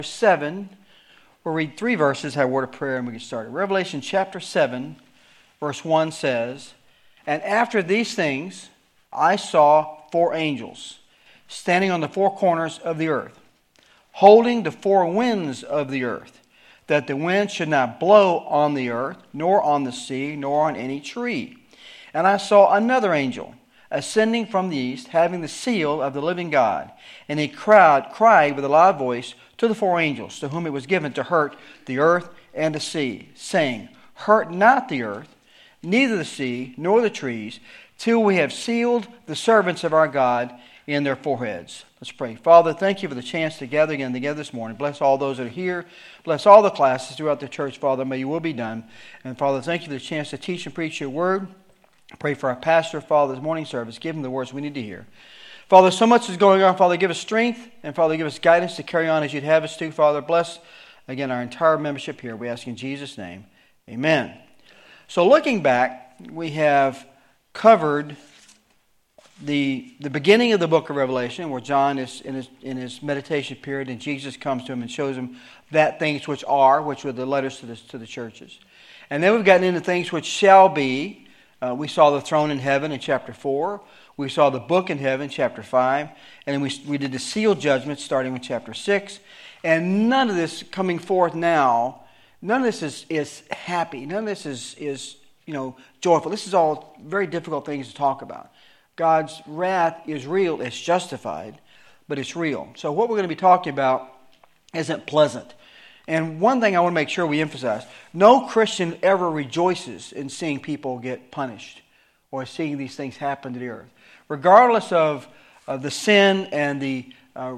7. We'll read 3 verses, have a word of prayer, and we get started. Revelation chapter 7, verse 1 says, "And after these things I saw 4 angels standing on the 4 corners of the earth, holding the 4 winds of the earth, that the wind should not blow on the earth, nor on the sea, nor on any tree. And I saw another angel ascending from the east, having the seal of the living God. And he cried with a loud voice to the 4 angels, to whom it was given to hurt the earth and the sea, saying, Hurt not the earth, neither the sea, nor the trees, till we have sealed the servants of our God in their foreheads." Let's pray. Father, thank you for the chance to gather again together this morning. Bless all those that are here. Bless all the classes throughout the church, Father. May your will be done. And Father, thank you for the chance to teach and preach your word. Pray for our pastor, Father, this morning service. Give him the words we need to hear. Father, so much is going on. Father, give us strength. And Father, give us guidance to carry on as you'd have us to. Father, bless, again, our entire membership here. We ask in Jesus' name. Amen. So looking back, we have covered the beginning of the book of Revelation, where John is in his meditation period, and Jesus comes to him and shows him that things which were the letters to the churches. And then we've gotten into things which shall be. We saw the throne in heaven in chapter 4. We saw the book in heaven, chapter 5. And then we did the sealed judgment starting with chapter 6. And none of this coming forth now, none of this is happy. None of this is joyful. This is all very difficult things to talk about. God's wrath is real, it's justified, but it's real. So what we're going to be talking about isn't pleasant. And one thing I want to make sure we emphasize, no Christian ever rejoices in seeing people get punished or seeing these things happen to the earth. Regardless of the sin and the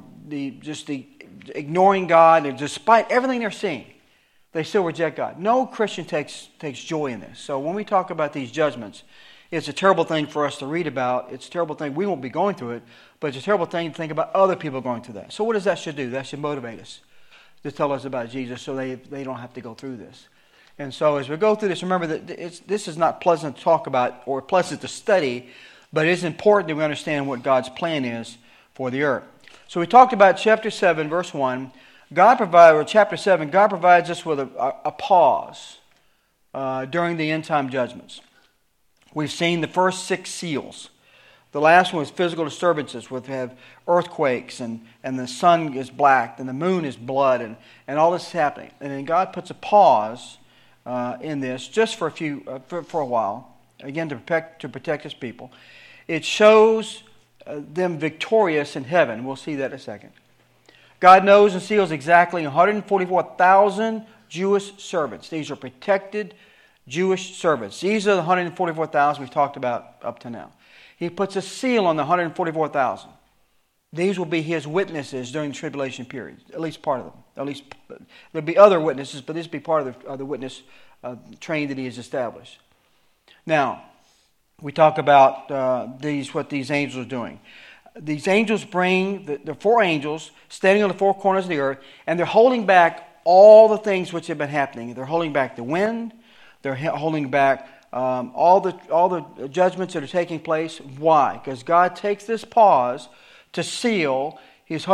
ignoring God, and despite everything they're seeing, they still reject God. No Christian takes joy in this. So when we talk about these judgments, it's a terrible thing for us to read about. It's a terrible thing. We won't be going through it, but it's a terrible thing to think about other people going through that. So what does that should do? That should motivate us to tell us about Jesus so they don't have to go through this. And so as we go through this, remember that this is not pleasant to talk about or pleasant to study, but it is important that we understand what God's plan is for the earth. So we talked about chapter 7, verse 1. Chapter 7, God provides us with a pause during the end time judgments. We've seen the first 6 seals. The last one was physical disturbances, which have earthquakes, and the sun is black, and the moon is blood, and all this is happening. And then God puts a pause in this just for a while, again to protect His people. It shows them victorious in heaven. We'll see that in a second. God knows and seals exactly 144,000 Jewish servants. These are protected Jewish servants. These are the 144,000 we've talked about up to now. He puts a seal on the 144,000. These will be His witnesses during the tribulation period, at least part of them. At least there'll be other witnesses, but this will be part of the witness train that He has established. Now, we talk about what these angels are doing. These angels bring the 4 angels standing on the 4 corners of the earth, and they're holding back all the things which have been happening. They're holding back the wind. They're holding back all the judgments that are taking place. Why? Because God takes this pause to seal His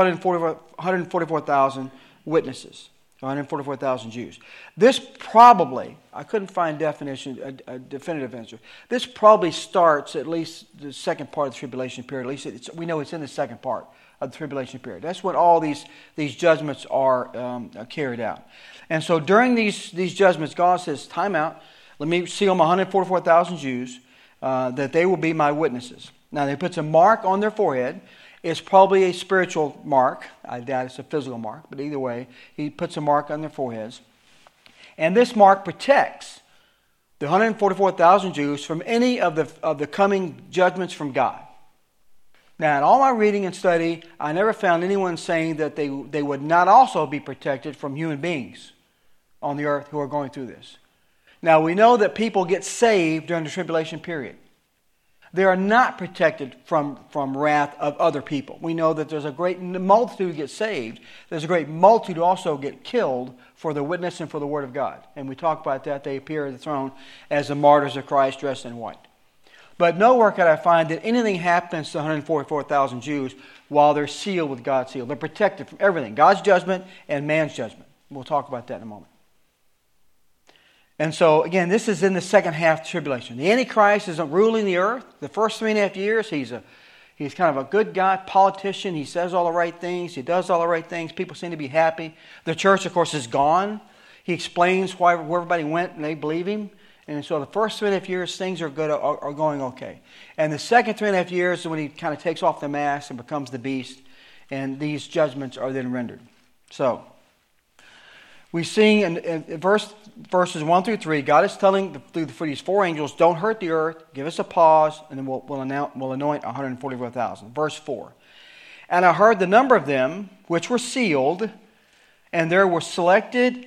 144,000 witnesses, 144,000 Jews. This probably, I couldn't find a definitive answer. This probably starts at least the second part of the tribulation period. At least we know it's in the second part of the tribulation period. That's when all these judgments are carried out. And so during these judgments, God says, time out. Let me seal my 144,000 Jews that they will be my witnesses. Now, He puts a mark on their forehead. It's probably a spiritual mark. I doubt it's a physical mark, but either way, He puts a mark on their foreheads. And this mark protects the 144,000 Jews from any of the coming judgments from God. Now, in all my reading and study, I never found anyone saying that they would not also be protected from human beings on the earth who are going through this. Now, we know that people get saved during the tribulation period. They are not protected from wrath of other people. We know that there's a great multitude who get saved. There's a great multitude who also get killed for the witness and for the word of God. And we talk about that. They appear at the throne as the martyrs of Christ dressed in white. But nowhere could I find that anything happens to 144,000 Jews while they're sealed with God's seal. They're protected from everything, God's judgment and man's judgment. We'll talk about that in a moment. And so, again, this is in the second half of the tribulation. The Antichrist isn't ruling the earth. The first 3.5 years, he's kind of a good guy, politician. He says all the right things. He does all the right things. People seem to be happy. The church, of course, is gone. He explains why where everybody went, and they believe him. And so the first 3.5 years, things are good, are going okay. And the second 3.5 years is when he kind of takes off the mask and becomes the beast, and these judgments are then rendered. So we see in verses 1 through 3, God is telling through these 4 angels, don't hurt the earth, give us a pause, and then we'll anoint 144,000. Verse 4, and I heard the number of them which were sealed, and there were selected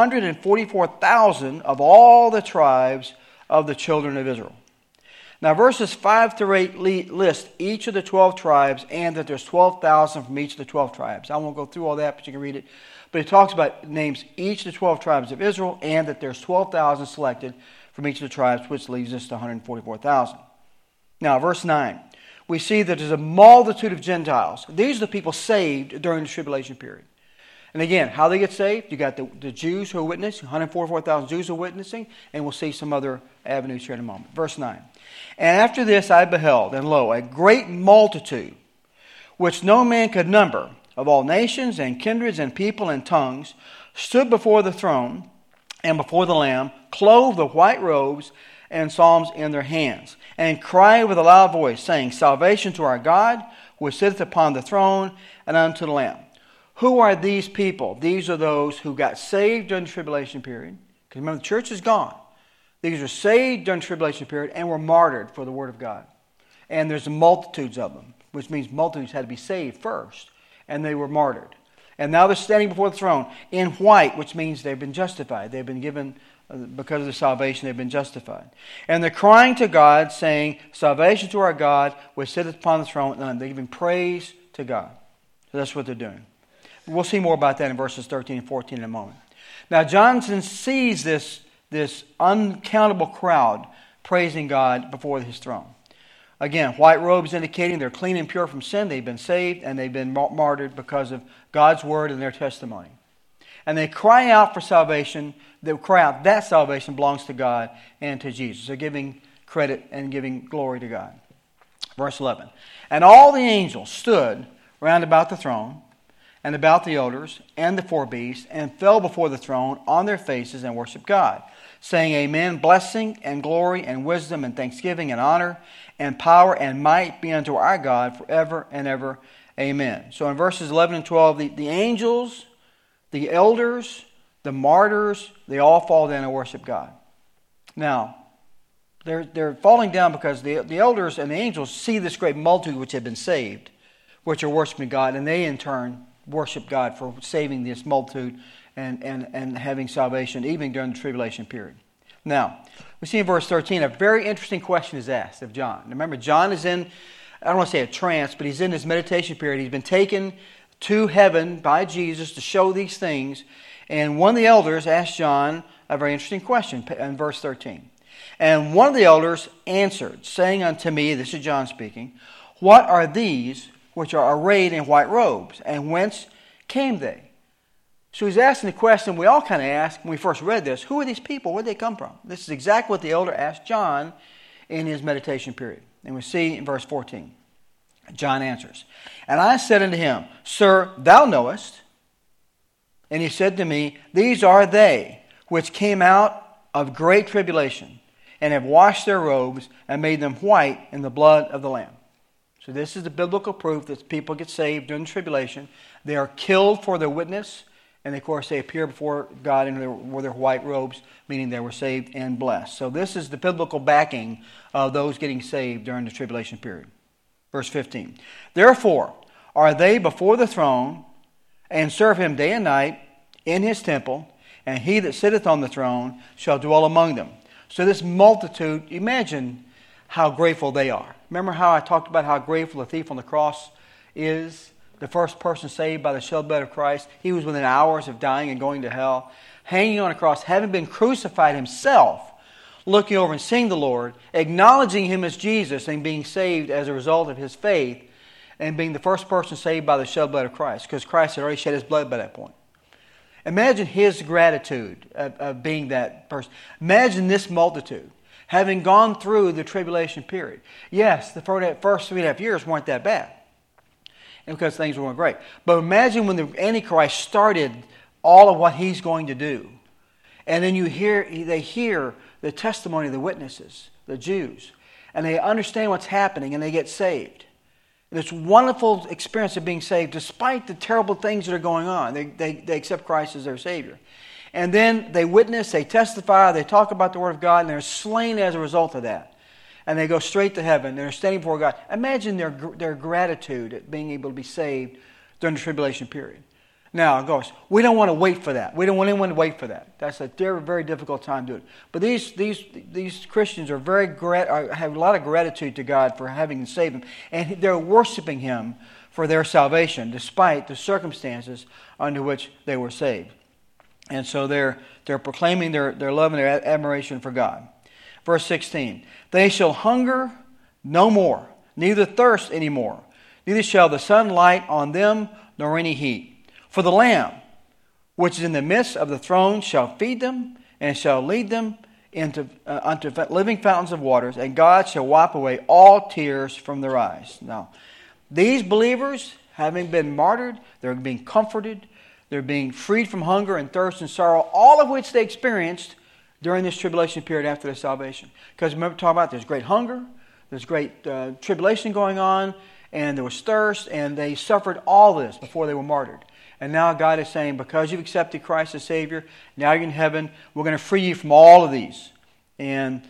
144,000 of all the tribes of the children of Israel. Now verses 5 through 8 list each of the 12 tribes, and that there's 12,000 from each of the 12 tribes. I won't go through all that, but you can read it. But it talks about, names each of the 12 tribes of Israel, and that there's 12,000 selected from each of the tribes, which leaves us to 144,000. Now, verse 9, we see that there's a multitude of Gentiles. These are the people saved during the tribulation period. And again, how they get saved? You got the Jews who are witnessing, 144,000 Jews who are witnessing, and we'll see some other avenues here in a moment. Verse 9, and after this I beheld, and lo, a great multitude, which no man could number, of all nations and kindreds and people and tongues, stood before the throne and before the Lamb, clothed with white robes and psalms in their hands, and cried with a loud voice, saying, salvation to our God, which sitteth upon the throne, and unto the Lamb. Who are these people? These are those who got saved during the tribulation period. Because remember, the church is gone. These are saved during the tribulation period and were martyred for the Word of God. And there's multitudes of them, which means multitudes had to be saved first. And they were martyred. And now they're standing before the throne in white, which means they've been justified. They've been given, because of the salvation, they've been justified. And they're crying to God, saying, salvation to our God, which sitteth upon the throne. And they're giving praise to God. So that's what they're doing. We'll see more about that in verses 13 and 14 in a moment. Now, Johnson sees this uncountable crowd praising God before his throne. Again, white robes indicating they're clean and pure from sin. They've been saved and they've been martyred because of God's word and their testimony. And they cry out for salvation. They cry out that salvation belongs to God and to Jesus. They're giving credit and giving glory to God. Verse 11. And all the angels stood round about the throne and about the elders and the 4 beasts, and fell before the throne on their faces and worshiped God, saying, amen, blessing and glory and wisdom and thanksgiving and honor and power and might be unto our God forever and ever. Amen. So in verses 11 and 12, the angels, the elders, the martyrs, they all fall down and worship God. Now, they're falling down because the elders and the angels see this great multitude which have been saved, which are worshiping God, and they in turn worship God for saving this multitude and having salvation even during the tribulation period. Now, we see in verse 13 a very interesting question is asked of John. Remember, John is in, I don't want to say a trance, but he's in his meditation period. He's been taken to heaven by Jesus to show these things. And one of the elders asked John a very interesting question in verse 13. And one of the elders answered, saying unto me, this is John speaking, what are these which are arrayed in white robes, and whence came they? So he's asking the question we all kind of asked when we first read this. Who are these people? Where did they come from? This is exactly what the elder asked John in his meditation period. And we see in verse 14. John answers, and I said unto him, Sir, thou knowest. And he said to me, these are they which came out of great tribulation, and have washed their robes, and made them white in the blood of the Lamb. So this is the biblical proof that people get saved during the tribulation. They are killed for their witness, and of course they appear before God in their white robes, meaning they were saved and blessed. So this is the biblical backing of those getting saved during the tribulation period. Verse 15. Therefore are they before the throne, and serve him day and night in his temple, and he that sitteth on the throne shall dwell among them. So this multitude, imagine how grateful they are. Remember how I talked about how grateful the thief on the cross is? The first person saved by the shed blood of Christ. He was within hours of dying and going to hell. Hanging on a cross, having been crucified himself, looking over and seeing the Lord, acknowledging Him as Jesus and being saved as a result of his faith, and being the first person saved by the shed blood of Christ, because Christ had already shed His blood by that point. Imagine his gratitude of being that person. Imagine this multitude having gone through the tribulation period. Yes, the first 3.5 years weren't that bad, and because things were going great. But imagine when the Antichrist started all of what he's going to do. And then they hear the testimony of the witnesses, the Jews, and they understand what's happening and they get saved. This wonderful experience of being saved despite the terrible things that are going on. They accept Christ as their Savior. And then they witness, they testify, they talk about the Word of God, and they're slain as a result of that. And they go straight to heaven. They're standing before God. Imagine their gratitude at being able to be saved during the tribulation period. Now, of course, we don't want to wait for that. We don't want anyone to wait for that. That's a very, very difficult time to do it. But these Christians are have a lot of gratitude to God for having saved them, and they're worshiping Him for their salvation, despite the circumstances under which they were saved. And so they're proclaiming their love and their admiration for God. Verse 16: They shall hunger no more, neither thirst any more, neither shall the sun light on them nor any heat. For the Lamb, which is in the midst of the throne, shall feed them, and shall lead them unto living fountains of waters, and God shall wipe away all tears from their eyes. Now, these believers, having been martyred, they're being comforted, they're being freed from hunger and thirst and sorrow, all of which they experienced during this tribulation period after their salvation. Because remember, talking about there's great hunger, there's great tribulation going on, and there was thirst, and they suffered all this before they were martyred. And now God is saying, because you've accepted Christ as Savior, now you're in heaven, we're going to free you from all of these. And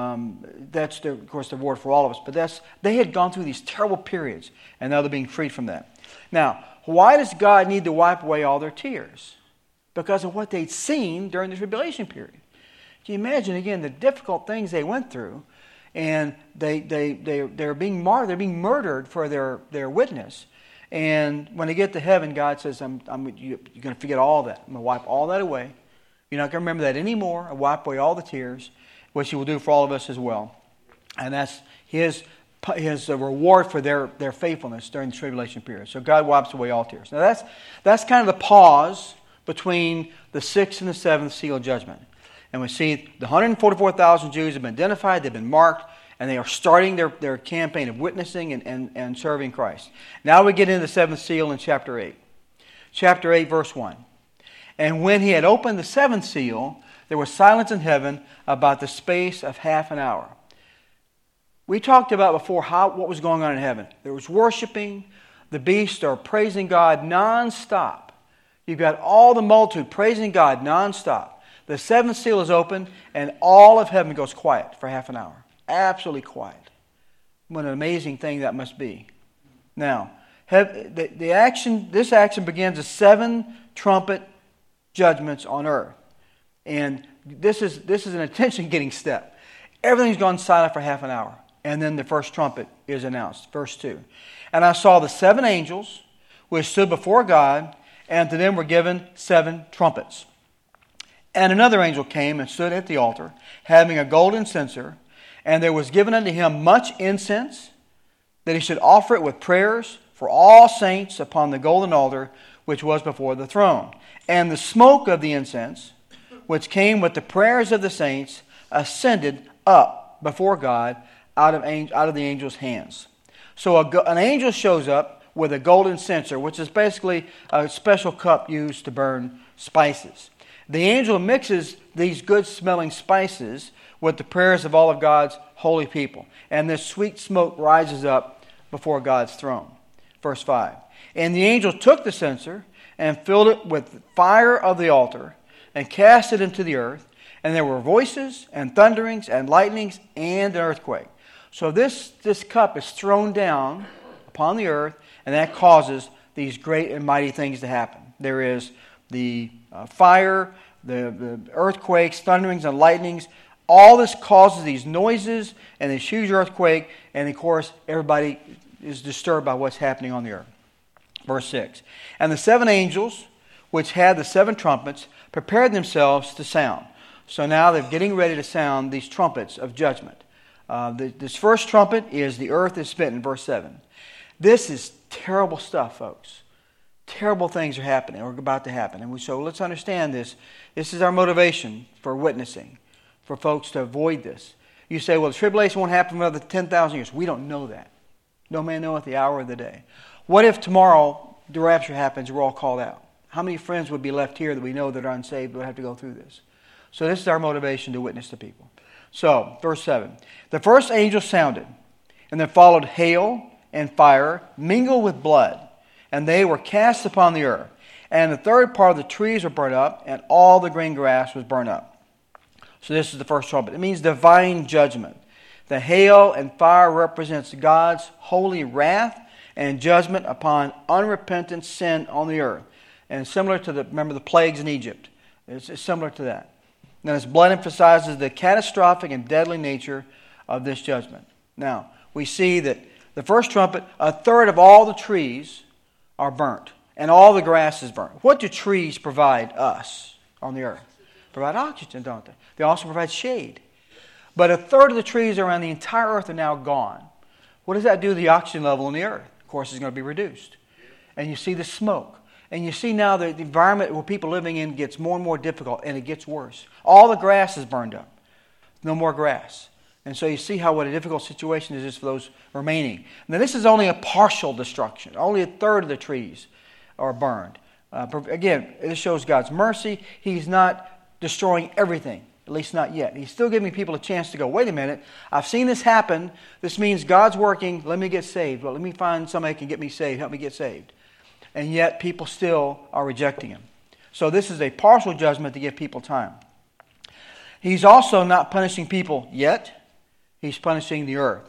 that's, of course, the reward for all of us. But they had gone through these terrible periods, and now they're being freed from that. Now, why does God need to wipe away all their tears? Because of what they'd seen during the tribulation period. Can you imagine, again, the difficult things they went through, and they're being martyred, they're being murdered for their witness. And when they get to heaven, God says, you're going to forget all that. I'm going to wipe all that away. You're not going to remember that anymore. I'll wipe away all the tears, which He will do for all of us as well. And that's His reward for their faithfulness during the tribulation period. So God wipes away all tears. Now that's kind of the pause between the sixth and the seventh seal of judgment. And we see the 144,000 Jews have been identified, they've been marked, and they are starting their campaign of witnessing and serving Christ. Now we get into the seventh seal in chapter 8. Chapter 8, verse 1. And when He had opened the seventh seal, there was silence in heaven about the space of half an hour. We talked about before what was going on in heaven. There was worshiping. The beasts are praising God nonstop. You've got all the multitude praising God nonstop. The seventh seal is open, and all of heaven goes quiet for half an hour. Absolutely quiet. What an amazing thing that must be. Now, this action begins with 7 trumpet judgments on earth. And this is an attention-getting step. Everything's gone silent for half an hour. And then the first trumpet is announced. Verse 2. And I saw the 7 angels which stood before God, and to them were given 7 trumpets. And another angel came and stood at the altar, having a golden censer, and there was given unto him much incense, that he should offer it with prayers for all saints upon the golden altar which was before the throne. And the smoke of the incense, which came with the prayers of the saints, ascended up before God out of the angel's hands. So an angel shows up with a golden censer, which is basically a special cup used to burn spices. The angel mixes these good-smelling spices with the prayers of all of God's holy people. And this sweet smoke rises up before God's throne. Verse 5. And the angel took the censer and filled it with fire of the altar and cast it into the earth. And there were voices and thunderings and lightnings and an earthquake. So this cup is thrown down upon the earth, and that causes these great and mighty things to happen. There is the fire, the earthquakes, thunderings, and lightnings. All this causes these noises and this huge earthquake, and of course, everybody is disturbed by what's happening on the earth. Verse 6. And the 7 angels, which had the 7 trumpets, prepared themselves to sound. So now they're getting ready to sound these trumpets of judgment. This first trumpet is the earth is smitten, verse 7. This is terrible stuff, folks. Terrible things are happening or about to happen. And so let's understand this. This is our motivation for witnessing, for folks to avoid this. You say, well, the tribulation won't happen for another 10,000 years. We don't know that. No man knoweth the hour of the day. What if tomorrow the rapture happens, we're all called out? How many friends would be left here that we know that are unsaved would have to go through this? So this is our motivation to witness to people. So, verse 7. The first angel sounded, and there followed hail and fire mingled with blood, and they were cast upon the earth. And the third part of the trees were burnt up, and all the green grass was burnt up. So this is the first trumpet. It means divine judgment. The hail and fire represents God's holy wrath and judgment upon unrepentant sin on the earth. And similar to remember the plagues in Egypt. It's similar to that. Now this blood emphasizes the catastrophic and deadly nature of this judgment. Now, we see that the first trumpet, a third of all the trees are burnt. And all the grass is burnt. What do trees provide us on the earth? Provide oxygen, don't they? They also provide shade. But a third of the trees around the entire earth are now gone. What does that do to the oxygen level in the earth? Of course, it's going to be reduced. And you see the smoke. And you see now that the environment where people are living in gets more and more difficult, and it gets worse. All the grass is burned up. No more grass. And so you see what a difficult situation it is for those remaining. Now this is only a partial destruction. Only a third of the trees are burned. Again, this shows God's mercy. He's not destroying everything, at least not yet. He's still giving people a chance to go, wait a minute, I've seen this happen. This means God's working. Let me get saved. Well, let me find somebody who can get me saved. Help me get saved. And yet people still are rejecting Him. So this is a partial judgment to give people time. He's also not punishing people yet. He's punishing the earth.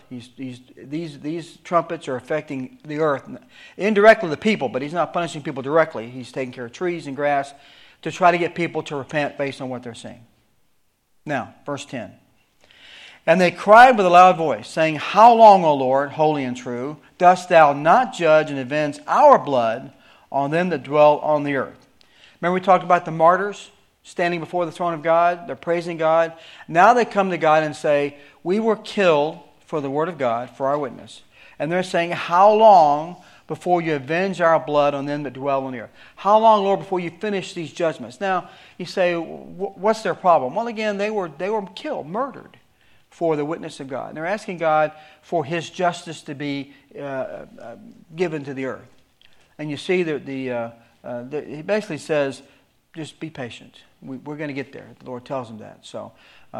These trumpets are affecting the earth. Indirectly the people, but He's not punishing people directly. He's taking care of trees and grass to try to get people to repent based on what they're seeing. Now, verse 10. And they cried with a loud voice, saying, How long, O Lord, holy and true, dost Thou not judge and avenge our blood on them that dwell on the earth? Remember we talked about the martyrs standing before the throne of God. They're praising God. Now they come to God and say, we were killed for the word of God, for our witness. And they're saying, how long before you avenge our blood on them that dwell on the earth? How long, Lord, before you finish these judgments? Now, you say, what's their problem? Well, again, they were killed, murdered for the witness of God. And they're asking God for His justice to be given to the earth. And you see that He basically says, just be patient. We're going to get there. The Lord tells him that. So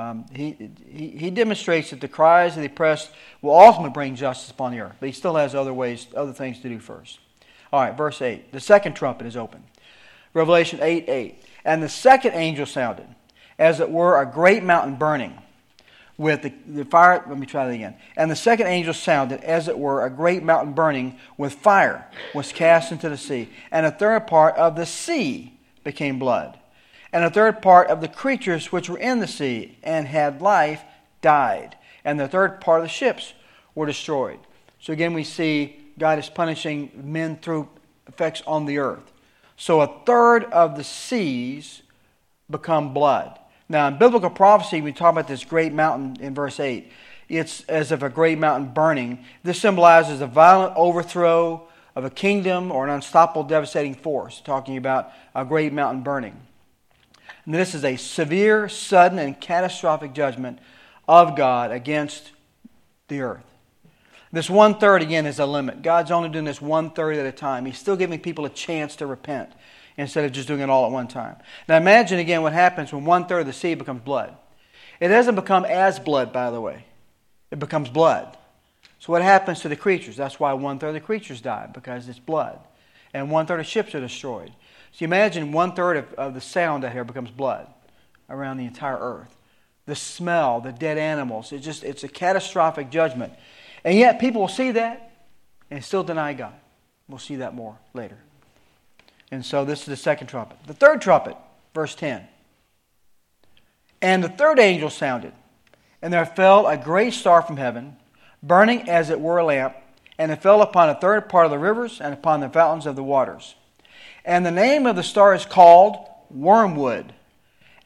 he demonstrates that the cries of the oppressed will ultimately bring justice upon the earth. But He still has other things to do first. All right, verse 8. The second trumpet is open. Revelation 8:8. And the second angel sounded, as it were a great mountain burning with the fire. Let me try that again. And the second angel sounded, as it were a great mountain burning with fire was cast into the sea. And a third part of the sea became blood. And a third part of the creatures which were in the sea and had life died. And the third part of the ships were destroyed. So again we see God is punishing men through effects on the earth. So a third of the seas become blood. Now in biblical prophecy we talk about this great mountain in verse 8. It's as if a great mountain burning. This symbolizes a violent overthrow of a kingdom or an unstoppable devastating force. Talking about a great mountain burning. And this is a severe, sudden, and catastrophic judgment of God against the earth. This 1/3 again is a limit. God's only doing this 1/3 at a time. He's still giving people a chance to repent instead of just doing it all at one time. Now imagine again what happens when 1/3 of the sea becomes blood. It doesn't become as blood, by the way. It becomes blood. So what happens to the creatures? That's why 1/3 of the creatures die, because it's blood. And 1/3 of ships are destroyed. So you imagine 1/3 of the sound out here becomes blood around the entire earth. The smell, the dead animals, it's a catastrophic judgment. And yet people will see that and still deny God. We'll see that more later. And so this is the second trumpet. The third trumpet, verse 10. And the third angel sounded, and there fell a great star from heaven, burning as it were a lamp, and it fell upon a third part of the rivers and upon the fountains of the waters. And the name of the star is called Wormwood,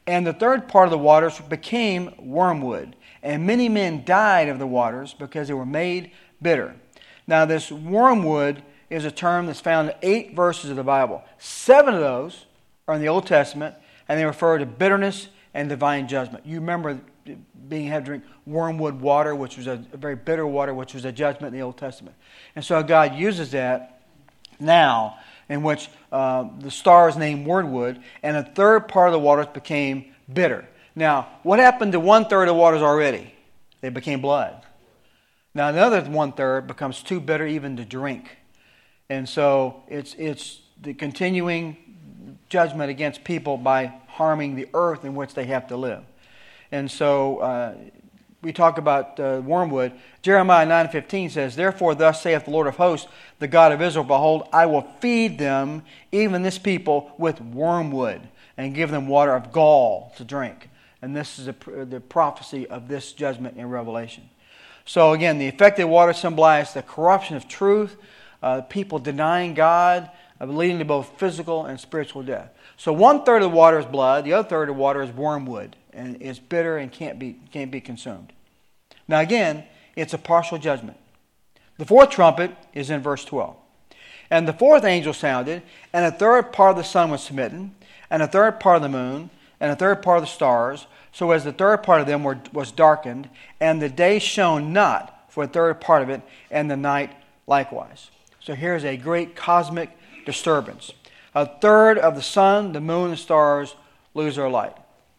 And the third part of the waters became wormwood, and many men died of the waters because they were made bitter. Now this wormwood is a term that's found in 8 verses of the Bible. 7 of those are in the Old Testament, and they refer to bitterness and divine judgment. You remember being had to drink wormwood water, which was a very bitter water, which was a judgment in the Old Testament. And so God uses that now, in which the star is named wormwood, and a third part of the waters became bitter. Now, what happened to 1/3 of the waters already? They became blood. Now, another 1/3 becomes too bitter even to drink. And so it's the continuing judgment against people by harming the earth in which they have to live. And so we talk about wormwood. Jeremiah 9:15 says, "Therefore thus saith the Lord of hosts, the God of Israel, Behold, I will feed them, even this people, with wormwood, and give them water of gall to drink." And this is the prophecy of this judgment in Revelation. So again, the affected water symbolizes the corruption of truth, people denying God, leading to both physical and spiritual death. So 1/3 of the water is blood, the other third of the water is wormwood, and it's bitter and can't be consumed. Now again, it's a partial judgment. The fourth trumpet is in verse 12. "And the fourth angel sounded, and a third part of the sun was smitten, and a third part of the moon, and a third part of the stars, so as the third part of them was darkened, and the day shone not for a third part of it, and the night likewise." So here's a great cosmic disturbance. A third of the sun, the moon, and the stars lose their light.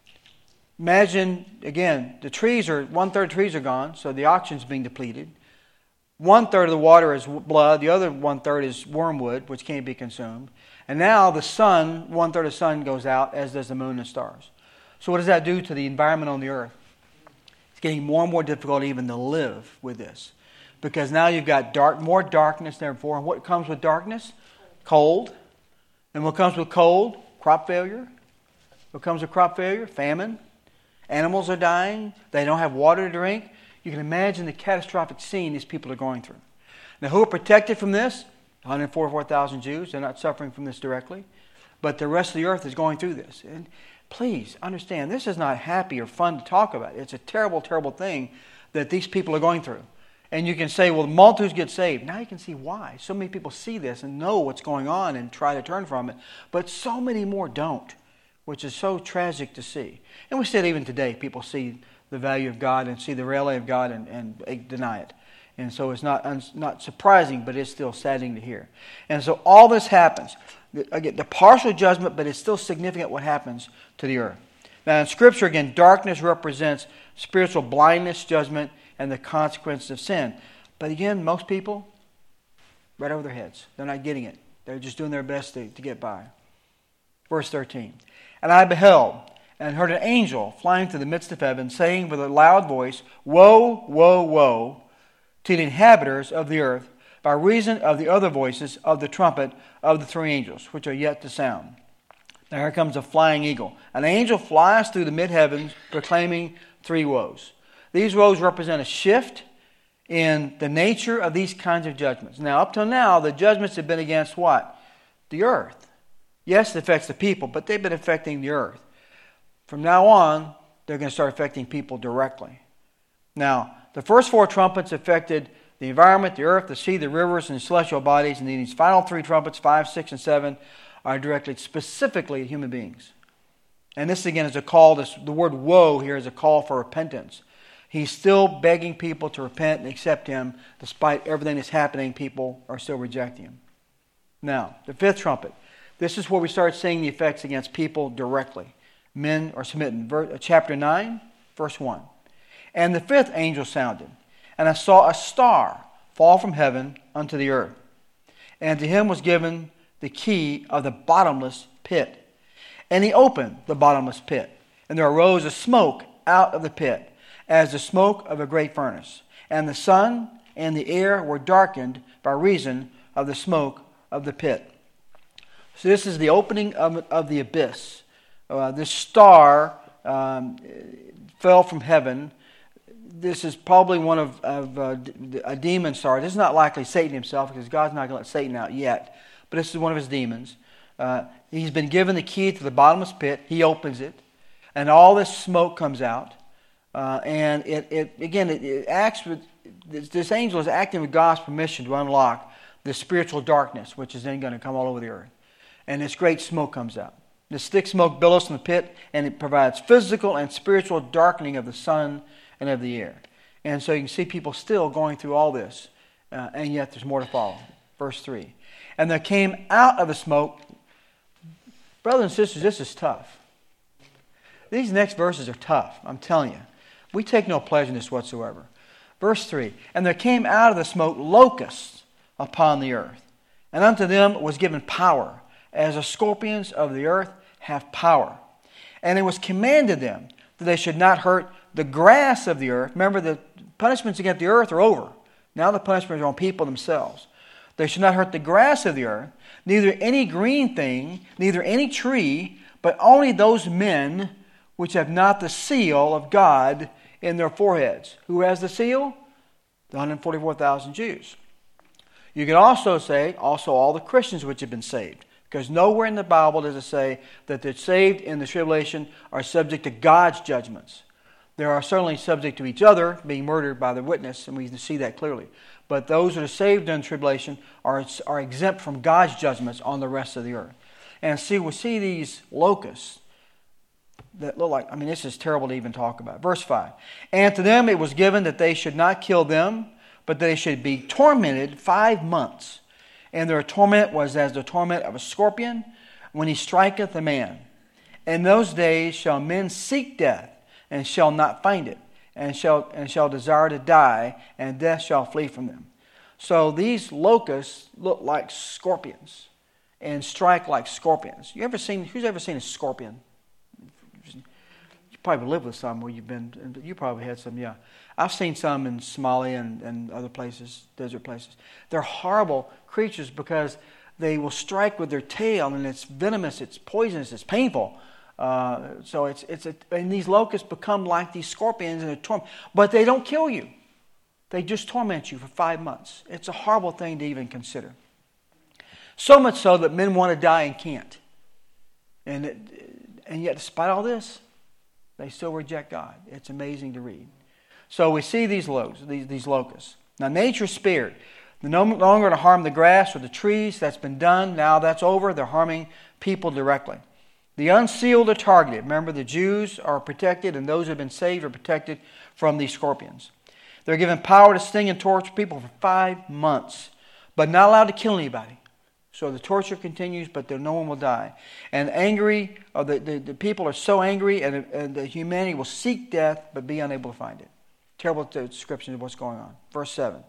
Imagine, again, 1/3 of trees are gone, so the oxygen's being depleted. 1/3 of the water is blood, the other 1/3 is wormwood, which can't be consumed. And now the sun, 1/3 of the sun goes out, as does the moon and stars. So what does that do to the environment on the earth? It's getting more and more difficult even to live with this. Because now you've got more darkness than before. And what comes with darkness? Cold. And what comes with cold? Crop failure. What comes with crop failure? Famine. Animals are dying. They don't have water to drink. You can imagine the catastrophic scene these people are going through. Now, who are protected from this? 144,000 Jews. They're not suffering from this directly. But the rest of the earth is going through this. And please understand, this is not happy or fun to talk about. It's a terrible, terrible thing that these people are going through. And you can say, well, the multitudes get saved. Now you can see why. So many people see this and know what's going on and try to turn from it. But so many more don't, which is so tragic to see. And we see it even today. People see the value of God and see the reality of God and deny it. And so it's not surprising, but it's still saddening to hear. And so all this happens. Again, the partial judgment, but it's still significant what happens to the earth. Now in Scripture, again, darkness represents spiritual blindness, judgment, and the consequences of sin. But again, most people, right over their heads. They're not getting it. They're just doing their best to get by. Verse 13. "And I beheld, and heard an angel flying through the midst of heaven, saying with a loud voice, Woe, woe, woe, to the inhabitants of the earth, by reason of the other voices of the trumpet of the 3 angels, which are yet to sound." Now here comes a flying eagle. An angel flies through the mid-heavens, proclaiming 3 woes. These woes represent a shift in the nature of these kinds of judgments. Now, up till now, the judgments have been against what? The earth. Yes, it affects the people, but they've been affecting the earth. From now on, they're going to start affecting people directly. Now, the first 4 trumpets affected the environment, the earth, the sea, the rivers, and the celestial bodies. And these final 3 trumpets, 5, 6, and 7, are directed specifically at human beings. And this, again, is a call. The word woe here is a call for repentance. He's still begging people to repent and accept Him. Despite everything that's happening, people are still rejecting Him. Now, the 5th trumpet. This is where we start seeing the effects against people directly. Men are smitten. Chapter 9, verse 1. "And the 5th angel sounded, and I saw a star fall from heaven unto the earth. And to him was given the key of the bottomless pit. And he opened the bottomless pit. And there arose a smoke out of the pit, as the smoke of a great furnace. And the sun and the air were darkened by reason of the smoke of the pit." So this is the opening of the abyss. This star fell from heaven. This is probably one of a demon star. This is not likely Satan himself, because God's not going to let Satan out yet. But this is one of his demons. He's been given the key to the bottomless pit. He opens it. And all this smoke comes out. And it acts with, this angel is acting with God's permission to unlock the spiritual darkness, which is then going to come all over the earth. And this great smoke comes out. This thick smoke billows from the pit, and it provides physical and spiritual darkening of the sun and of the air. And so you can see people still going through all this, and yet there's more to follow. Verse 3. And there came out of the smoke, brothers and sisters, this is tough. These next verses are tough, I'm telling you. We take no pleasure in this whatsoever. Verse 3. And there came out of the smoke locusts upon the earth, and unto them was given power, as the scorpions of the earth have power. And it was commanded them that they should not hurt the grass of the earth. Remember, the punishments against the earth are over. Now the punishments are on people themselves. They should not hurt the grass of the earth, neither any green thing, neither any tree, but only those men which have not the seal of God in their foreheads. Who has the seal? The 144,000 Jews. You can also say, also all the Christians which have been saved. Because nowhere in the Bible does it say that the saved in the tribulation are subject to God's judgments. They are certainly subject to each other, being murdered by the witness, and we see that clearly. But those that are saved in tribulation are exempt from God's judgments on the rest of the earth. And see, we see these locusts that look like, this is terrible to even talk about. Verse 5. And to them it was given that they should not kill them, but they should be tormented 5 months. And their torment was as the torment of a scorpion when he striketh a man. In those days shall men seek death, and shall not find it, and shall desire to die, and death shall flee from them. So these locusts look like scorpions, and strike like scorpions. Who's ever seen a scorpion? You probably lived with some where you've been. You probably had some, yeah. I've seen some in Somalia and other places, desert places. They're horrible creatures because they will strike with their tail, and it's venomous, it's poisonous, it's painful. And these locusts become like these scorpions in a torment, but they don't kill you. They just torment you for 5 months. It's a horrible thing to even consider. So much so that men want to die and can't. And yet, despite all this, they still reject God. It's amazing to read. So we see these locusts. Now nature's spared. They're no longer to harm the grass or the trees. That's been done. Now that's over. They're harming people directly. The unsealed are targeted. Remember, the Jews are protected, and those who have been saved are protected from these scorpions. They're given power to sting and torture people for 5 months, but not allowed to kill anybody. So the torture continues, but no one will die. And the people are so angry, and the humanity will seek death, but be unable to find it. Terrible description of what's going on. Verse 7.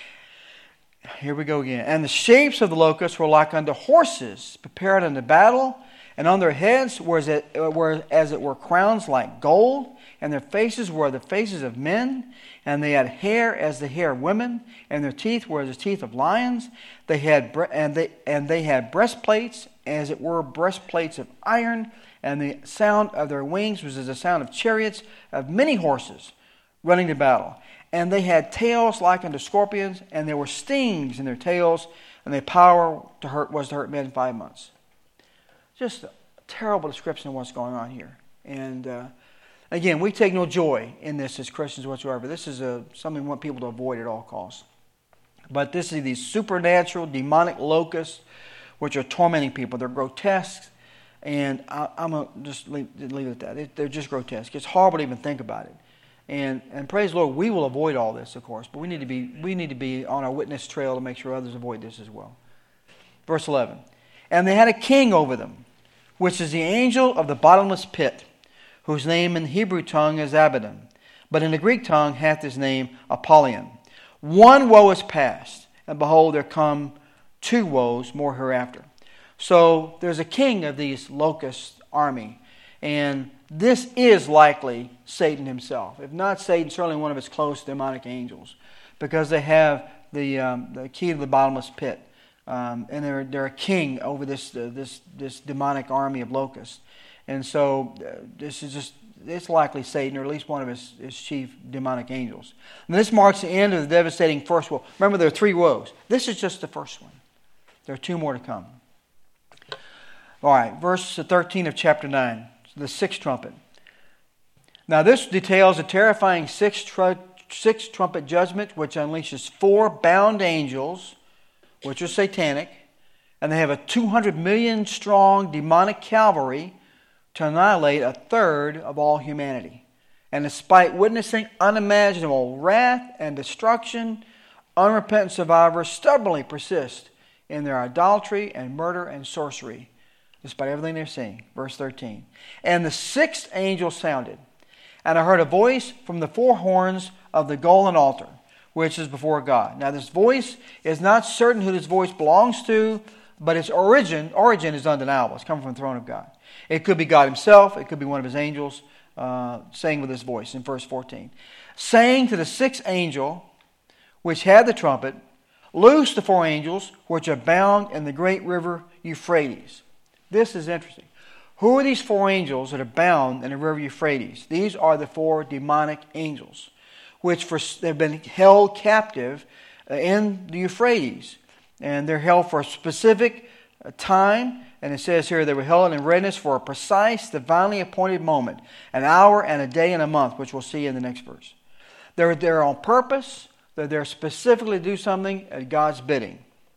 Here we go again. And the shapes of the locusts were like unto horses prepared unto battle, and on their heads were as it were crowns like gold, and their faces were the faces of men, and they had hair as the hair of women, and their teeth were as the teeth of lions. They had breastplates as it were breastplates of iron, and the sound of their wings was as the sound of chariots of many horses running to battle. And they had tails like unto scorpions, and there were stings in their tails, and their power was to hurt men in 5 months. Just a terrible description of what's going on here. And again, we take no joy in this as Christians whatsoever. This is something we want people to avoid at all costs. But this is these supernatural, demonic locusts which are tormenting people. They're grotesque, and I'm going to just leave it at that. They're just grotesque. It's horrible to even think about it. And praise the Lord, we will avoid all this, of course, but we need to be on our witness trail to make sure others avoid this as well. Verse 11. And they had a king over them, which is the angel of the bottomless pit, whose name in the Hebrew tongue is Abaddon, but in the Greek tongue hath his name Apollyon. One woe is past, and behold, there come 2 woes more hereafter. So there's a king of these locust army, and this is likely Satan himself. If not Satan, certainly one of his close demonic angels, because they have the key to the bottomless pit, and they're a king over this demonic army of locusts. And so it's likely Satan, or at least one of his chief demonic angels. And this marks the end of the devastating first woe. Remember, there are 3 woes. This is just the first one. There are 2 more to come. All right, verse 13 of chapter 9, the 6th trumpet. Now this details a terrifying sixth trumpet judgment, which unleashes 4 bound angels, which are satanic, and they have a 200 million strong demonic cavalry to annihilate a third of all humanity. And despite witnessing unimaginable wrath and destruction, unrepentant survivors stubbornly persist in their idolatry and murder and sorcery, despite everything they're seeing. Verse 13. And the 6th angel sounded, and I heard a voice from the 4 horns of the golden altar, which is before God. Now this voice is not certain who this voice belongs to, but its origin is undeniable. It's coming from the throne of God. It could be God himself. It could be one of his angels saying with his voice in verse 14. Saying to the 6th angel, which had the trumpet, loose the 4 angels which are bound in the great river Euphrates. This is interesting. Who are these 4 angels that are bound in the river Euphrates? These are the 4 demonic angels, which have been held captive in the Euphrates. And they're held for a specific time. And it says here they were held in readiness for a precise, divinely appointed moment, an hour and a day and a month, which we'll see in the next verse. They're there on purpose. They're there specifically to do something at God's bidding.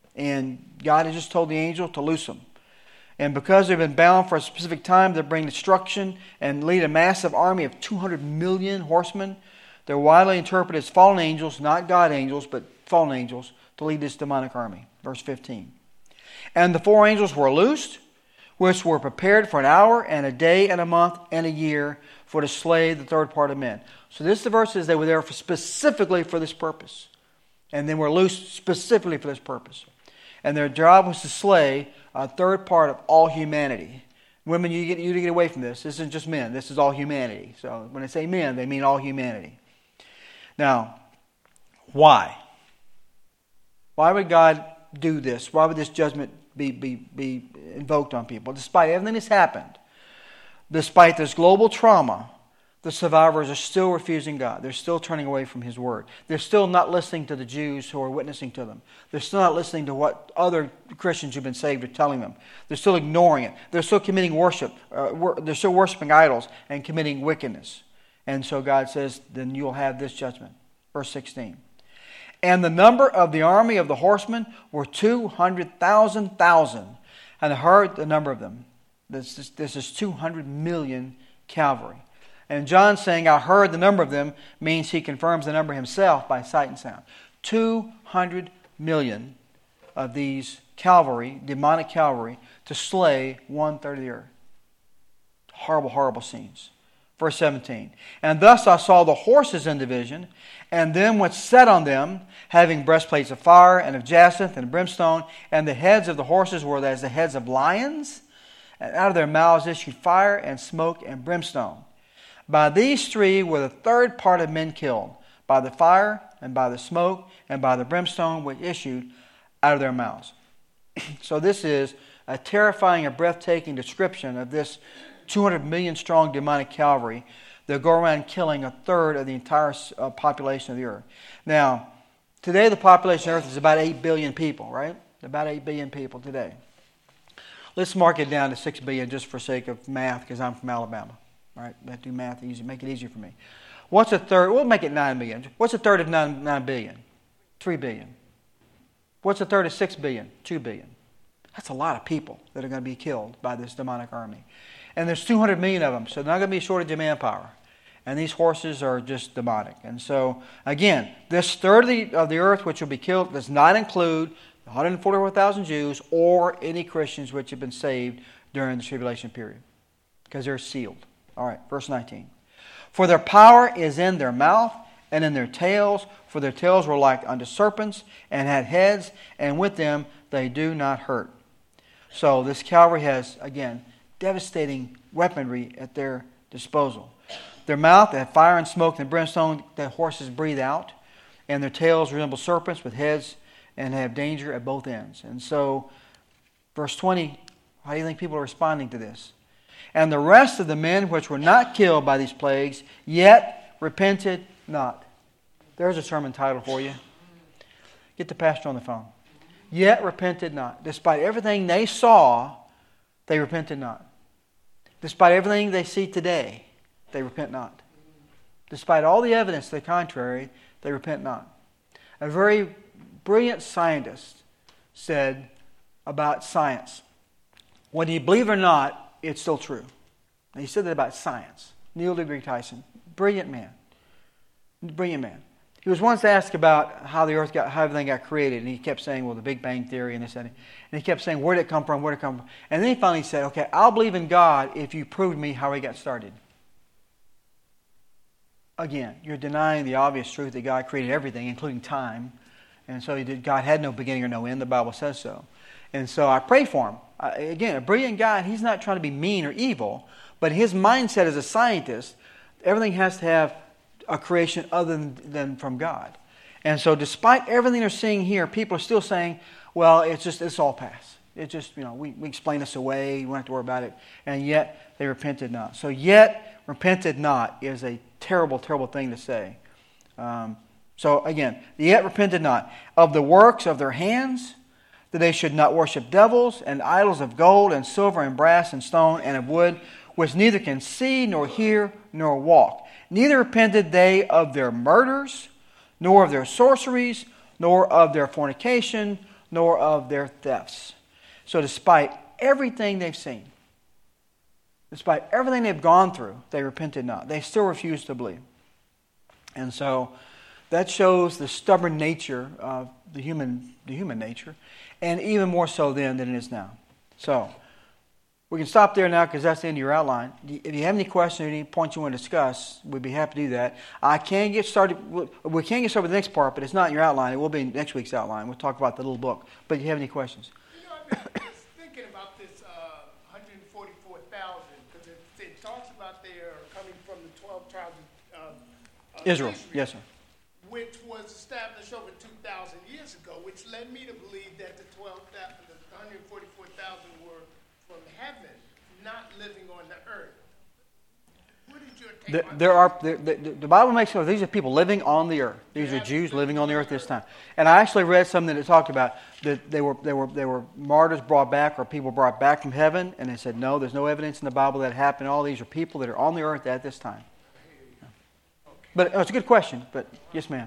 And God has just told the angel to loose them. And because they've been bound for a specific time, they bring destruction and lead a massive army of 200 million horsemen. They're widely interpreted as fallen angels, not God angels, but fallen angels, to lead this demonic army. Verse 15. And the 4 angels were loosed, which were prepared for an hour and a day and a month and a year for to slay the third part of men. So this verse says they were there specifically for this purpose. And then were loosed specifically for this purpose. And their job was to slay a third part of all humanity. Women, you to get away from this. This isn't just men. This is all humanity. So when I say men, they mean all humanity. Now, why? Why would God do this? Why would this judgment be invoked on people? Despite everything that's happened, despite this global trauma, the survivors are still refusing God. They're still turning away from His Word. They're still not listening to the Jews who are witnessing to them. They're still not listening to what other Christians who've been saved are telling them. They're still ignoring it. They're still committing worship. They're still worshiping idols and committing wickedness. And so God says, then you'll have this judgment. Verse 16. And the number of the army of the horsemen were 200,000. And I heard the number of them. This is 200 million cavalry. And John saying, I heard the number of them, means he confirms the number himself by sight and sound. 200 million of these cavalry, demonic cavalry, to slay 1/3 of the earth. Horrible, horrible scenes. Verse 17. And thus I saw the horses in division, and them which sat on them, having breastplates of fire, and of jacinth, and brimstone, and the heads of the horses were as the heads of lions, and out of their mouths issued fire, and smoke, and brimstone. By these 3 were the third part of men killed, by the fire, and by the smoke, and by the brimstone which issued out of their mouths. So this is a terrifying and breathtaking description of this 200 million strong demonic cavalry that go around killing a third of the entire population of the earth. Now, today the population of the earth is about 8 billion people, right? About 8 billion people today. Let's mark it down to 6 billion just for sake of math, because I'm from Alabama. Right? Let's do math easy. Make it easier for me. What's a third? We'll make it 9 billion. What's a third of 9 billion? 3 billion. What's a third of 6 billion? 2 billion. That's a lot of people that are going to be killed by this demonic army. And there's 200 million of them, so there's not going to be a shortage of manpower. And these horses are just demonic. And so, again, this third of the earth which will be killed does not include the 144,000 Jews or any Christians which have been saved during the tribulation period, because they're sealed. All right, verse 19. For their power is in their mouth and in their tails, for their tails were like unto serpents and had heads, and with them they do not hurt. So this cavalry has, again, devastating weaponry at their disposal. Their mouth had fire and smoke and brimstone that horses breathe out, and their tails resemble serpents with heads and have danger at both ends. And so, verse 20, how do you think people are responding to this? And the rest of the men which were not killed by these plagues, yet repented not. There's a sermon title for you. Get the pastor on the phone. Yet repented not. Despite everything they saw, they repented not. Despite everything they see today, they repent not. Despite all the evidence to the contrary, they repent not. A very brilliant scientist said about science, whether you believe it or not, it's still true. And he said that about science. Neil deGrasse Tyson, brilliant man. Brilliant man. He was once asked about how everything got created, and he kept saying, well, the Big Bang Theory and this and that. And he kept saying, where did it come from, where did it come from? And then he finally said, okay, I'll believe in God if you prove to me how he got started. Again, you're denying the obvious truth that God created everything, including time. And so God had no beginning or no end. The Bible says so. And so I pray for him. Again, a brilliant guy, he's not trying to be mean or evil, but his mindset as a scientist, everything has to have a creation other than from God. And so despite everything they're seeing here, people are still saying, well, it's all past. It's just, we explain this away, we don't have to worry about it. And yet they repented not. So yet repented not is a terrible, terrible thing to say. So again, yet repented not of the works of their hands, that they should not worship devils and idols of gold and silver and brass and stone and of wood, which neither can see nor hear nor walk. Neither repented they of their murders, nor of their sorceries, nor of their fornication, nor of their thefts. So despite everything they've seen, despite everything they've gone through, they repented not. They still refused to believe. And so that shows the stubborn nature of the human nature, and even more so then than it is now. So we can stop there now because that's the end of your outline. If you have any questions or any points you want to discuss, we'd be happy to do that. I can get started. We can get started with the next part, but it's not in your outline. It will be in next week's outline. We'll talk about the little book. But do you have any questions? I'm just thinking about this 144,000 because it talks about they are coming from the 12 tribes of Israel. Yes, sir. Which was established over 2,000 years ago, which led me to believe that the 144,000 were from heaven, not living on the earth. What is your take on the Bible makes clear these are people living on the earth. These are Jews living on the earth this time. And I actually read something that talked about that they were martyrs brought back or people brought back from heaven, and they said no, there's no evidence in the Bible that happened. All these are people that are on the earth at this time. But it's a good question. But yes, ma'am.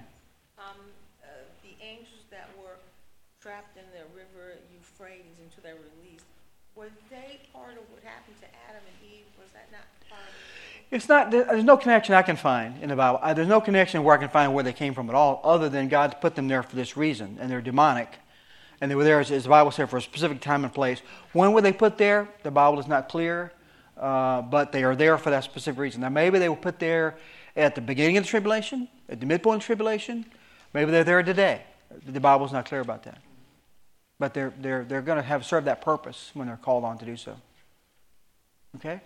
The angels that were trapped in the river Euphrates until they were released, were they part of what happened to Adam and Eve? Was that not part of it? It's not. There's no connection I can find in the Bible. There's no connection where I can find where they came from at all, other than God put them there for this reason, and they're demonic, and they were there, as the Bible said, for a specific time and place. When were they put there? The Bible is not clear, but they are there for that specific reason. Now, maybe they were put there at the beginning of the tribulation, at the midpoint of the tribulation. Maybe they're there today. The Bible is not clear about that. But they're going to serve that purpose when they're called on to do so. Okay?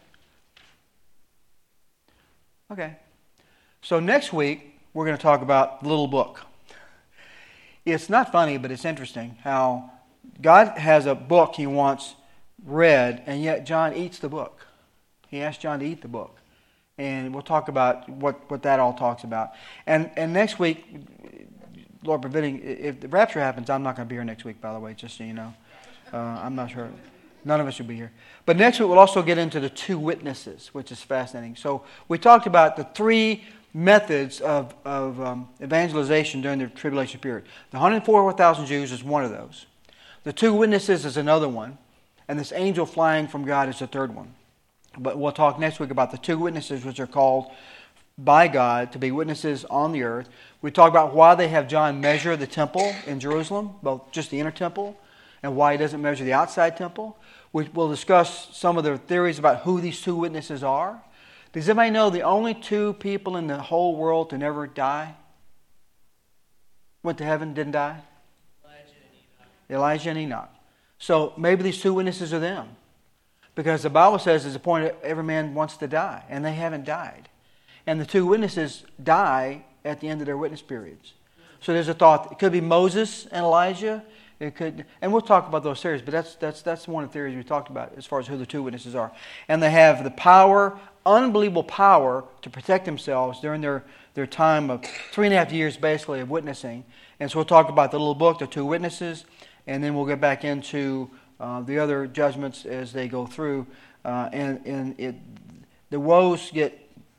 Okay. So next week, we're going to talk about the little book. It's not funny, but it's interesting how God has a book he wants read, and yet John eats the book. He asked John to eat the book. And we'll talk about what that all talks about. And next week, Lord permitting, if the rapture happens, I'm not going to be here next week, by the way, just so you know. I'm not sure. None of us will be here. But next week, we'll also get into the two witnesses, which is fascinating. So we talked about the three methods of evangelization during the tribulation period. The 144,000 Jews is one of those. The two witnesses is another one. And this angel flying from God is the third one. But we'll talk next week about the two witnesses which are called by God to be witnesses on the earth. We talk about why they have John measure the temple in Jerusalem, both just the inner temple, and why he doesn't measure the outside temple. We'll discuss some of the theories about who these two witnesses are. Does anybody know the only two people in the whole world to never die? Went to heaven, didn't die? Elijah and Enoch. So maybe these two witnesses are them. Because the Bible says there's a point that every man wants to die, and they haven't died. And the two witnesses die at the end of their witness periods. So there's a thought, it could be Moses and Elijah. It could, and we'll talk about those theories, but that's one of the theories we talked about as far as who the two witnesses are. And they have the power, unbelievable power, to protect themselves during their time of 3.5 years, basically, of witnessing. And so we'll talk about the little book, the two witnesses, and then we'll get back into the other judgments as they go through, the woes get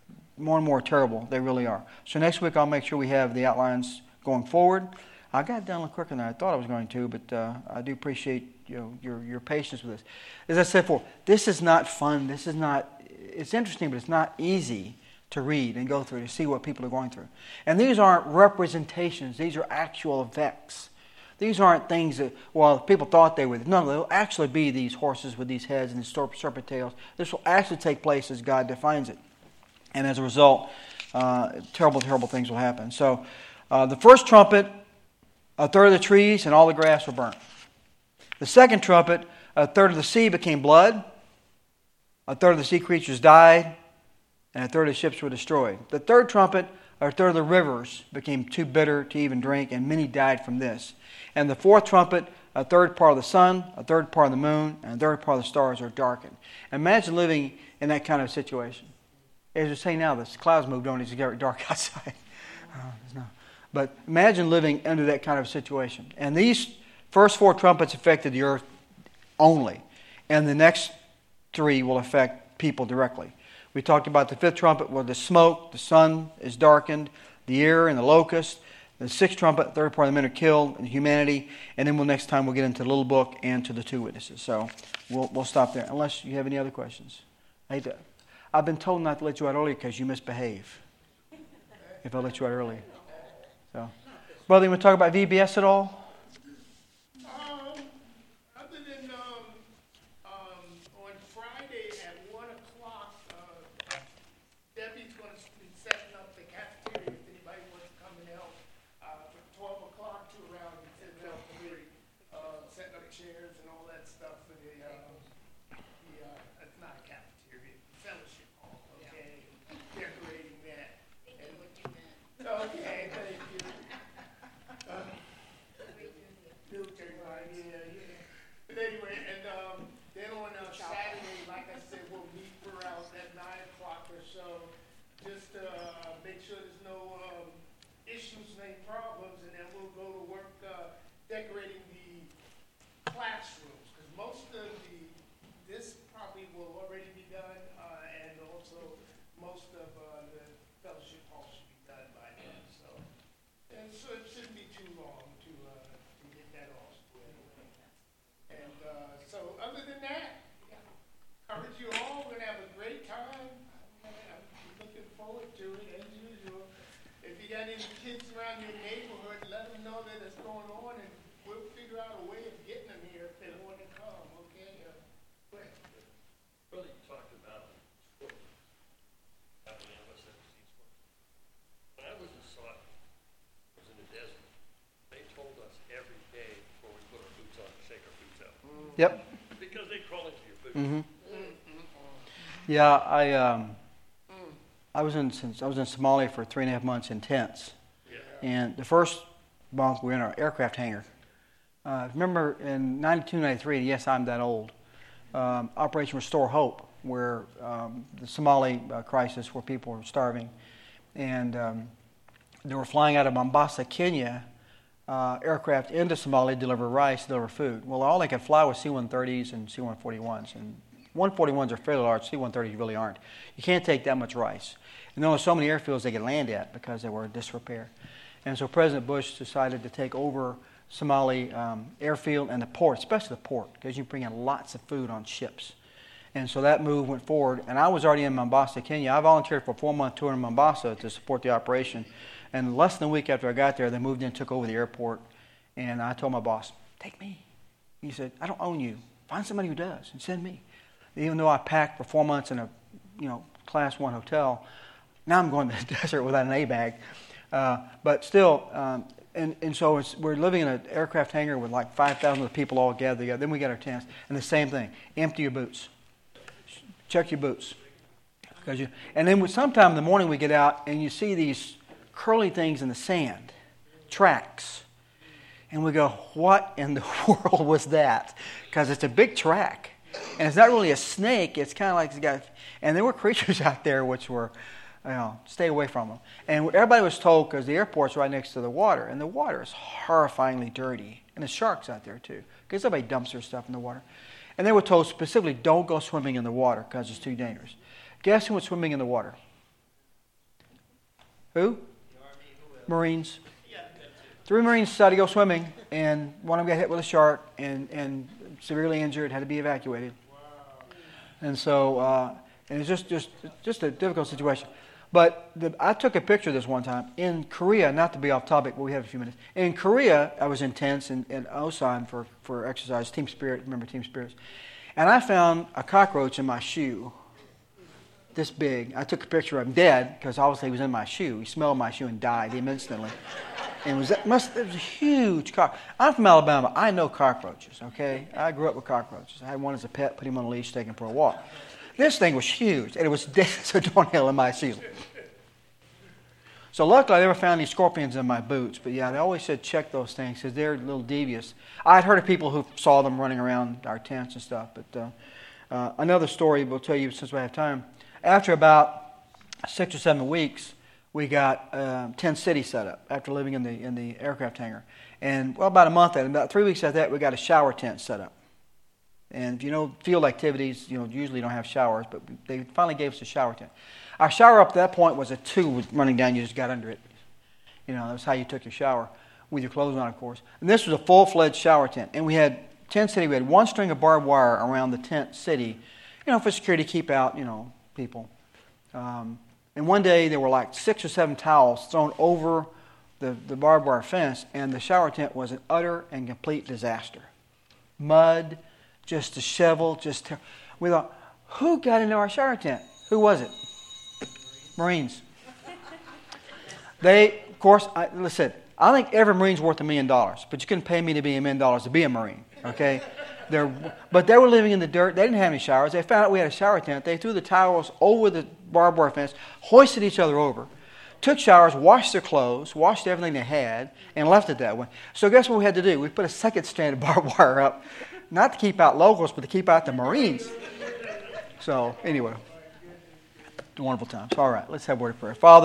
more and more terrible. They really are. So next week I'll make sure we have the outlines going forward. I got it done a little quicker than I thought I was going to, but I do appreciate your patience with this. As I said before, this is not fun. This is not. It's interesting, but it's not easy to read and go through to see what people are going through. And these aren't representations. These are actual effects. These aren't things that, well, people thought they were. No, they'll actually be these horses with these heads and these serpent tails. This will actually take place as God defines it. And as a result, terrible, terrible things will happen. So the first trumpet, a third of the trees and all the grass were burnt. The second trumpet, a third of the sea became blood. A third of the sea creatures died. And a third of the ships were destroyed. The third trumpet, a third of the rivers became too bitter to even drink, and many died from this. And the fourth trumpet, a third part of the sun, a third part of the moon, and a third part of the stars are darkened. Imagine living in that kind of situation. As you say now, the clouds moved on, it's very dark outside. But imagine living under that kind of situation. And these first four trumpets affected the earth only. And the next three will affect people directly. We talked about the fifth trumpet where the smoke, the sun is darkened, the air and the locust. The sixth trumpet, third part of the men are killed, and humanity. And then next time we'll get into the little book and to the two witnesses. So we'll stop there, unless you have any other questions. I've been told not to let you out early because you misbehave. If I let you out early. So, brother, you want to talk about VBS at all? Other than on Friday at 1 o'clock, Debbie's going to be setting up the cafeteria if anybody wants to come and help. From 12 o'clock to around 10:30, setting up chairs and all that stuff for the it's not a cafeteria, fellowship hall, okay? Decorating that. Okay, thank you. Military line, yeah. But anyway, and then on Saturday, like I said, we'll meet for around at 9 o'clock or so, just to make sure there's no issues, no problems, and then we'll go to work decorating the classrooms, because most of this probably will already be done, and also most of the fellowship hall should be done by then. So it shouldn't be too long to get that all squared away. And so other than that, I encourage you all. We're going to have a great time. I'm looking forward to it as usual. If you got any kids around your neighborhood, let them know that it's going on, and we'll figure out a way of getting them here if they want to come, okay? Go ahead. Brother, you talked about sports. How many of us have seen sports? When I was in Saudi, I was in the desert. They told us every day before we put our boots on to shake our boots out. Yep. Because they crawl into your boots. Mm-hmm. Yeah, I was in Somalia for 3.5 months in tents. Yeah. And the first month we were in our aircraft hangar. Remember in 92, 93, yes, I'm that old, Operation Restore Hope, where the Somali crisis where people were starving. And they were flying out of Mombasa, Kenya, aircraft into Somalia to deliver rice, deliver food. Well, all they could fly was C-130s and C-141s. And 141s are fairly large, C-130s really aren't. You can't take that much rice. And there were so many airfields they could land at because they were in disrepair. And so President Bush decided to take over Somali airfield and the port, especially the port, because you bring in lots of food on ships. And so that move went forward. And I was already in Mombasa, Kenya. I volunteered for a 4-month tour in Mombasa to support the operation. And less than a week after I got there, they moved in and took over the airport. And I told my boss, take me. He said, I don't own you. Find somebody who does and send me. Even though I packed for 4 months in a class 1 hotel, now I'm going to the desert without an A-bag. But still, and so we're living in an aircraft hangar with like 5,000 people all gathered together. Then we got our tents. And the same thing, empty your boots. Check your boots. And then sometime in the morning we get out and you see these curly things in the sand, tracks. And we go, what in the world was that? Because it's a big track. And it's not really a snake. It's kind of like it's got... And there were creatures out there which were, stay away from them. And everybody was told, because the airport's right next to the water, and the water is horrifyingly dirty. And there's sharks out there too, because everybody dumps their stuff in the water. And they were told specifically, don't go swimming in the water because it's too dangerous. Guess who was swimming in the water? Who? Marines. 3 Marines decided to go swimming, and one of them got hit with a shark and severely injured, had to be evacuated. And so, and it's just a difficult situation. But I took a picture of this one time in Korea, not to be off topic, but we have a few minutes. In Korea, I was in tents in Osan for exercise, Team Spirit, remember Team Spirits. And I found a cockroach in my shoe, this big. I took a picture of him dead, because obviously he was in my shoe. He smelled my shoe and died instantly. And it was a huge cockroach. I'm from Alabama. I know cockroaches, okay? I grew up with cockroaches. I had one as a pet, put him on a leash, take him for a walk. This thing was huge, and it was dead as a doornail in my shoe. So luckily, I never found any scorpions in my boots. But yeah, they always said check those things because they're a little devious. I had heard of people who saw them running around our tents and stuff. But another story we'll tell you since we have time. After about 6 or 7 weeks, we got Tent City set up after living in the aircraft hangar. And well, about a month and about 3 weeks after that, we got a shower tent set up. And if you know field activities, usually don't have showers, but they finally gave us a shower tent. Our shower up to that point was a tube running down. You just got under it. That's how you took your shower with your clothes on, of course. And this was a full-fledged shower tent. And we had Tent City. We had one string of barbed wire around the Tent City, for security, keep out, people. And one day there were like 6 or 7 towels thrown over the barbed wire fence, and the shower tent was an utter and complete disaster. Mud, just disheveled, we thought, who got into our shower tent? Who was it? Marines. They, of course, listen, I think every Marine's worth $1 million, but you couldn't pay me to be $1 million to be a Marine, okay? But they were living in the dirt. They didn't have any showers. They found out we had a shower tent. They threw the towels over the barbed wire fence, hoisted each other over, took showers, washed their clothes, washed everything they had, and left it that way. So guess what we had to do? We put a second strand of barbed wire up, not to keep out locals, but to keep out the Marines. So anyway, wonderful times. All right, let's have a word of prayer. Father,